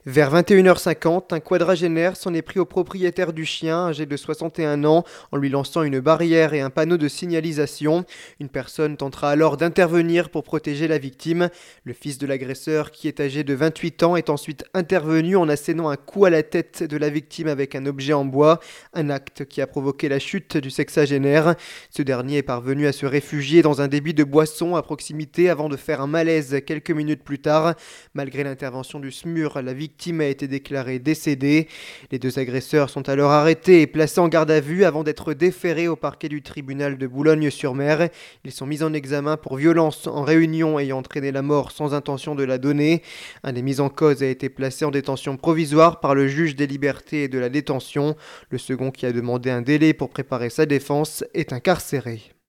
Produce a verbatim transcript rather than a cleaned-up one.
Vers vingt et une heures cinquante, un quadragénaire s'en est pris au propriétaire du chien, âgé de soixante et un ans, en lui lançant une barrière et un panneau de signalisation. Une personne tentera alors d'intervenir pour protéger la victime. Le fils de l'agresseur, qui est âgé de vingt-huit ans, est ensuite intervenu en assénant un coup à la tête de la victime avec un objet en bois, un acte qui a provoqué la chute du sexagénaire. Ce dernier est parvenu à se réfugier dans un débit de boissons à proximité avant de faire un malaise quelques minutes plus tard. Malgré l'intervention du S M U R, la victime La victime a été déclarée décédée. Les deux agresseurs sont alors arrêtés et placés en garde à vue avant d'être déférés au parquet du tribunal de Boulogne-sur-Mer. Ils sont mis en examen pour violence en réunion ayant entraîné la mort sans intention de la donner. Un des mis en cause a été placé en détention provisoire par le juge des libertés et de la détention. Le second, qui a demandé un délai pour préparer sa défense, est incarcéré.